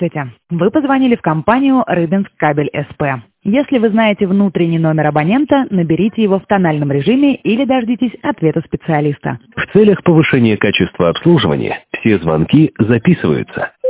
Здравствуйте. Вы позвонили в компанию «Рыбинск Кабель СП». Если вы знаете внутренний номер абонента, наберите его в тональном режиме или дождитесь ответа специалиста. В целях повышения качества обслуживания все звонки записываются.